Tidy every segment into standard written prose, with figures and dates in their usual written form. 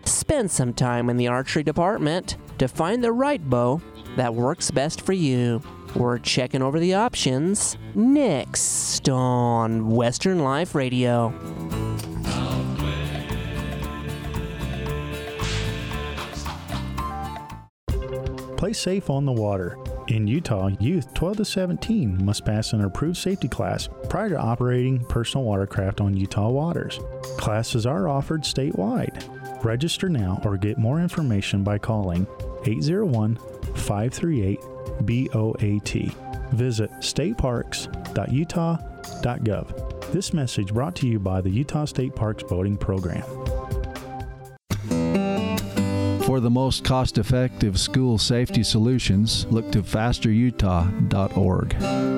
Spend some time in the archery department to find the right bow that works best for you. We're checking over the options next on Western Life Radio. Play safe on the water. In Utah, youth 12 to 17 must pass an approved safety class prior to operating personal watercraft on Utah waters. Classes are offered statewide. Register now or get more information by calling 801-538-BOAT. Visit stateparks.utah.gov. This message brought to you by the Utah State Parks Boating Program. For the most cost-effective school safety solutions, look to fasterutah.org.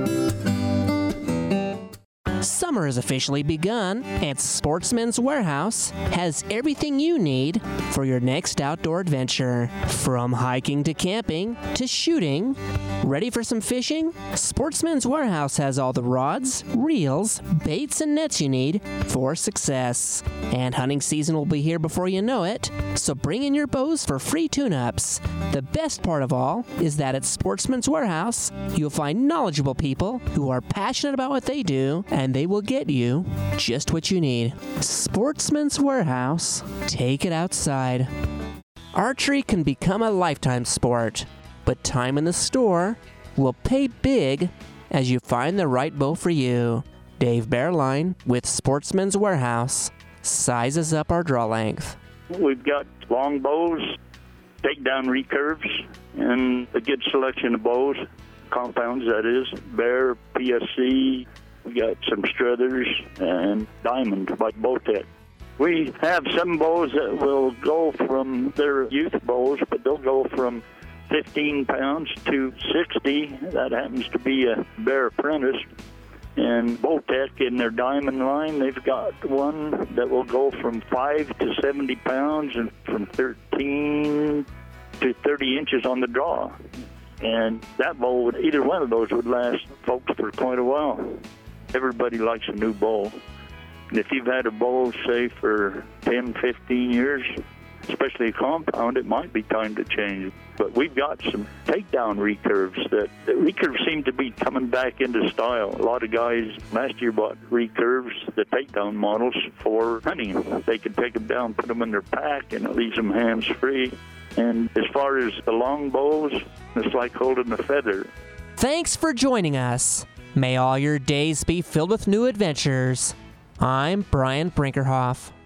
Summer has officially begun, and Sportsman's Warehouse has everything you need for your next outdoor adventure. From hiking to camping to shooting. Ready for some fishing? Sportsman's Warehouse has all the rods, reels, baits, and nets you need for success. And hunting season will be here before you know it, so bring in your bows for free tune-ups. The best part of all is that at Sportsman's Warehouse, you'll find knowledgeable people who are passionate about what they do, and they will get you just what you need. Sportsman's Warehouse. Take it outside. Archery can become a lifetime sport, but time in the store will pay big as you find the right bow for you. Dave Bearline with Sportsman's Warehouse sizes up our draw length. We've got long bows, takedown recurves, and a good selection of bows, compounds that is, Bear, PSC. We got some Struthers and Diamond by Bowtech. We have some bows that will go from their youth bows, but they'll go from 15 pounds to 60. That happens to be a Bear Apprentice. And Bowtech in their Diamond line, they've got one that will go from 5 to 70 pounds and from 13 to 30 inches on the draw. And that bow, either one of those would last folks for quite a while. Everybody likes a new bow. And if you've had a bow, say, for 10, 15 years, especially a compound, it might be time to change. But we've got some takedown recurves that the recurves seem to be coming back into style. A lot of guys last year bought recurves, the takedown models, for hunting. They can take them down, put them in their pack, and it leaves them hands-free. And as far as the long bows, it's like holding a feather. Thanks for joining us. May all your days be filled with new adventures. I'm Brian Brinkerhoff.